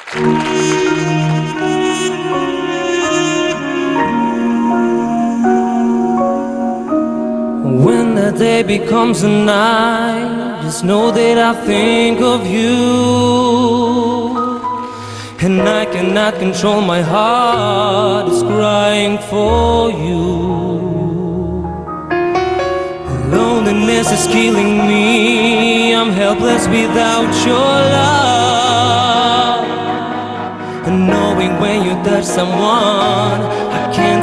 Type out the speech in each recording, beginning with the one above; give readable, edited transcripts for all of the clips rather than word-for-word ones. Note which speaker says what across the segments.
Speaker 1: When the day becomes a night, just know that I think of you. And I cannot control my heart, it's crying for you. Loneliness is killing me, I'm helpless without your love. And knowing when you touch someone, I can't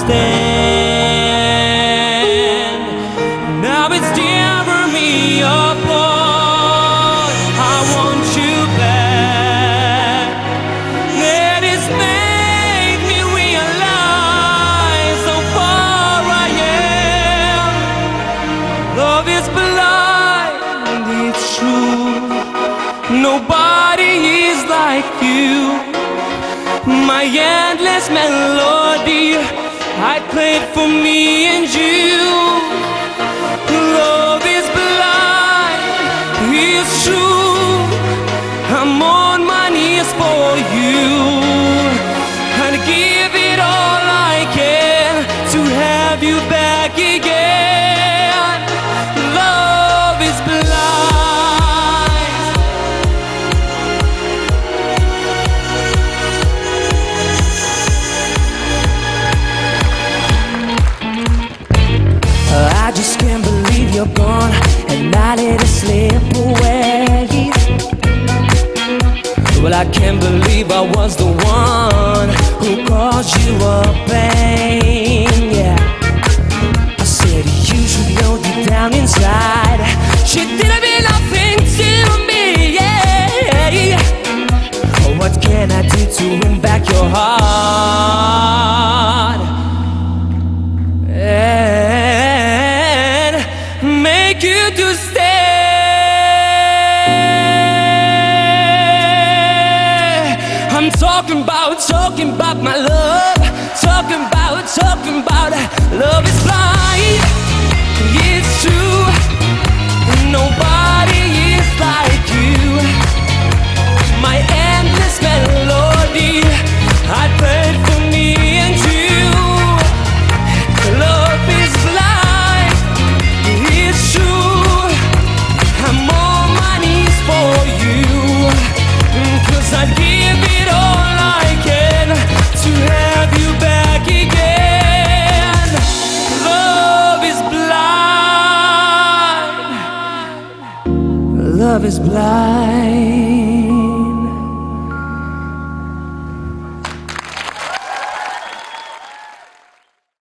Speaker 1: understand. Now it's tearing me apart, I want you back. That has made me realize how far I am. Love is blind, it's true. Nobody is like you. My endless melody I played for me and you. Love is blind, it's true. I'm on my knees for you. I'd give it all I can to have you back again. Love is blind. I just can't believe you're gone and I let it slip away. Well, I can't believe I was the one who caused you a pain, yeah. I said you should know deep down inside she didn't mean nothing to me, yeah. What can I do to win back your heart? Make you to stay. I'm talking about my love. Talking about love is blind. It's true. Nobody is like you. My endless melody I played for me and you. Love is blind. It's true, I'm on my knees for you. 'Cause I'd give it all I can to have you back again. Love is blind. Love is blind.